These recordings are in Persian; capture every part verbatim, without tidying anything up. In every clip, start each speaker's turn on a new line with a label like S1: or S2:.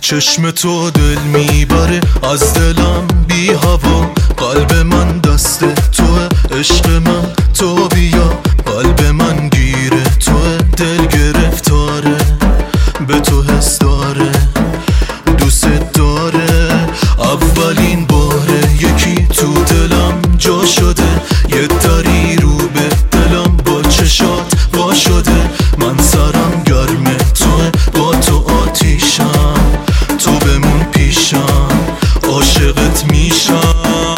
S1: چشم تو دل میبره از دلم بی هوا، قلب من دست توه، عشق من تو بیا، قلب من گیره توه، دل گرفتاره به تو حس داره، دوست داره اولین باره، یکی تو دلم جا شده، یه دری رو به دلم با چشات وا شده، من سرم گرمه توه، با تو آتیشم، تو بمون پیشم، عاشقت میشم.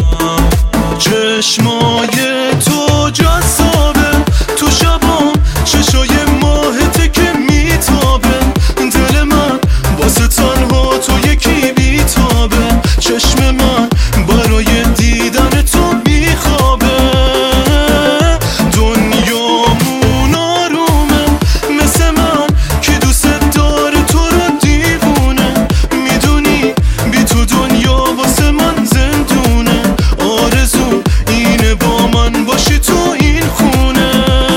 S1: چشمای تو جذابه، تو شبام چشای ماهته که میتابه، دل من واسه تنها تو یکی بیتابه، چشم من برای دیدن تو میخوابه، دنیامون آرومه مثل من که دوست داره تو رو دیوونه، میدونی بی تو دنیا واسه من زندونه، آرزو اینه با من باشی تو این خونه.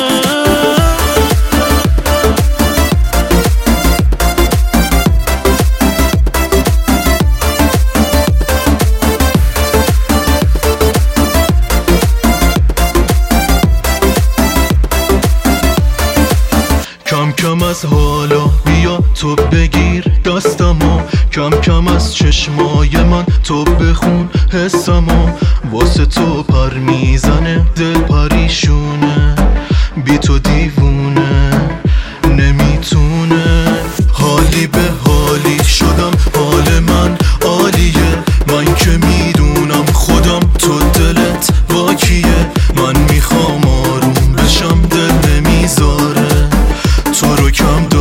S1: کم کم از حالا بیا تو بگیر دستمو، کم کم از چشمای من تو بخون حسمو، واسه تو پر میزنه دل پریشونه، بی تو دیوونه نمیتونه، حالی به حالی شدم، حال من عالیه، من که میدونم خودم تو دلت واکیه، من میخوام آروم بشم دل نمیذاره تو رو کم